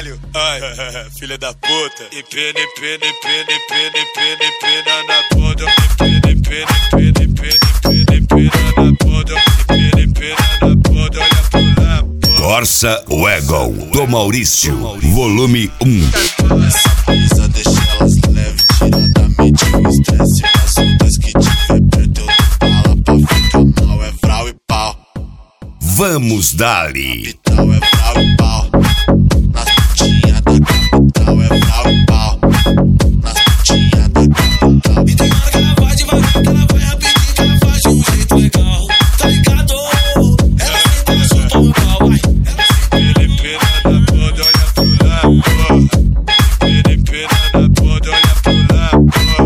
caralho. Ai, filha da puta. Empina na bunda. Empina na bunda. Olha pro lado. Corsa Wagon do Maurício, volume 1. Essa brisa deixa elas leve, tira da mente o estresse. Passa o dois que tiver perto, eu dou bala pra ficar mal. É vral e pau. Vamos dali. Capital é vral e pau. Nas putinhas da capital é vral e pau. Nas putinhas da capital. E tem hora que ela vai devagar, que ela vai rapidinho, que ela faz de um jeito legal. Tá ligado? Ela senta, ela solta o meu pau, vai. Empina na bunda, olha pro lado. Empina na bunda, olha pro lado.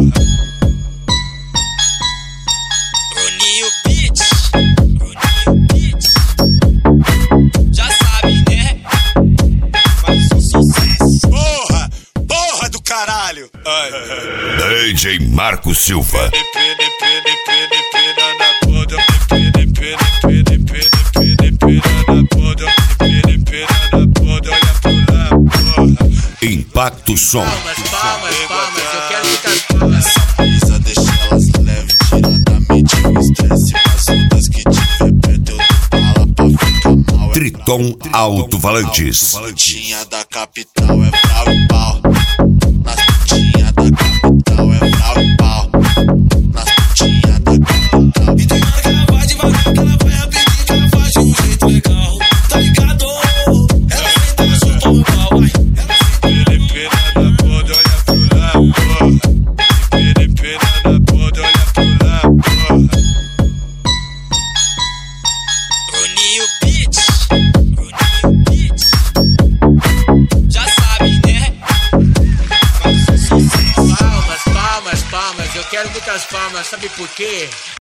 Bruninho Beats. Já sabe, né? Faz um sucesso. Porra do caralho. Ai. DJ Marco Silva. Empina na bunda. Empina na bunda. Empina na bunda, olha pro lado. Impacto Som. Palmas, eu quero ficar palmas. Essa brisa deixa elas leve, tira da mente o estresse. Passa o dois que tiver perto, eu dou bala pra ficar mal. Triton Alto-Falantes. Putinha da capital é vral e pau. Nas putinhas da capital é vral e pau. Nas putinhas da capital. E tem hora que ela vai devagar, que ela vai rapidinho, que ela faz de um jeito legal. Tá ligado? Ela senta, ela solta o meu pau, vai. Empina na bunda, olha pro lado. Empina na bunda, olha pro lado. Bruninho Beats. Já sabe, né? Faz um sucesso. Palmas, eu quero muitas palmas, sabe por quê?